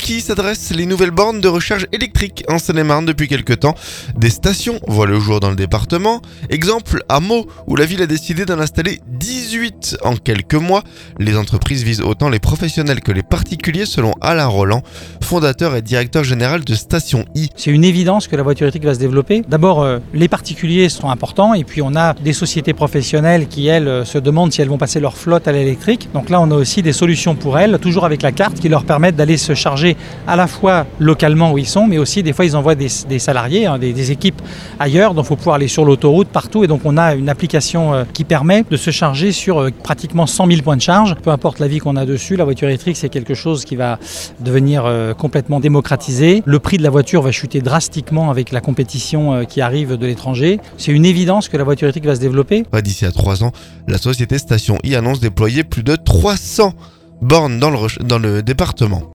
qui s'adresse les nouvelles bornes de recharge électrique en Seine-et-Marne depuis quelques temps. Des stations voient le jour dans le département. Exemple à Meaux, où la ville a décidé d'en installer 18 en quelques mois. Les entreprises visent autant les professionnels que les particuliers selon Alain Roland, fondateur et directeur général de Station I. C'est une évidence que la voiture électrique va se développer. D'abord, les particuliers sont importants et puis on a des sociétés professionnelles qui, elles, se demandent si elles vont passer leur flotte à l'électrique. Donc là, on a aussi des solutions pour elles, toujours avec la carte, qui leur permettent d'aller se charger à la fois localement où ils sont, mais aussi des fois ils envoient des salariés, des équipes ailleurs, donc il faut pouvoir aller sur l'autoroute partout. Et donc on a une application qui permet de se charger sur pratiquement 100 000 points de charge. Peu importe l'avis qu'on a dessus, la voiture électrique c'est quelque chose qui va devenir complètement démocratisé. Le prix de la voiture va chuter drastiquement avec la compétition qui arrive de l'étranger. C'est une évidence que la voiture électrique va se développer. D'ici à 3 ans, la société Station I annonce déployer plus de 300 bornes dans le département.